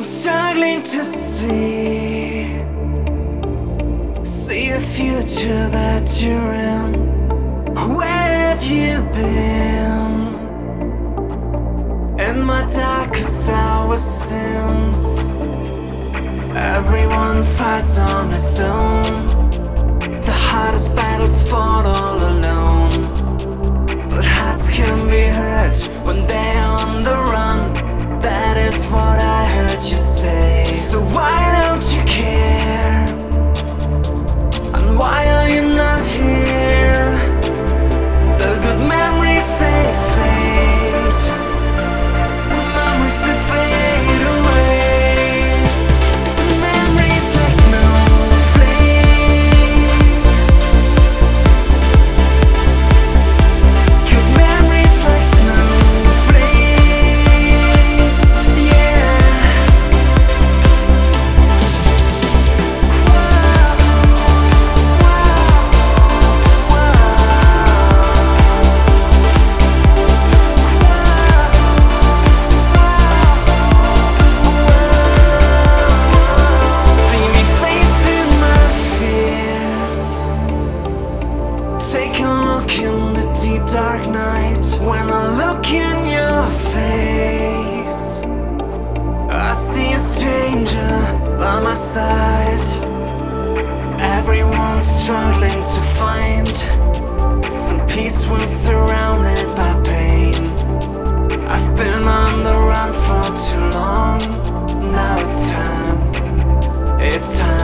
I'm struggling to see a future that you're in. Where have you been? In my darkest hours since. Everyone fights on his own. The hardest battles fought all alone. But hearts can be hurt when they're on the run. That is what I heard you say. So why don't you care? And why are you not here? The good memories, they fade. Memories, they fade away. Memories like snowflakes. Good memories like snowflakes. Yeah. See me facing my fears. Take a look in the deep dark night. When I look in your face, I see a stranger by my side. Everyone's struggling to find some peace when surrounded by pain. I've been on the run for too long. Now it's time. It's time.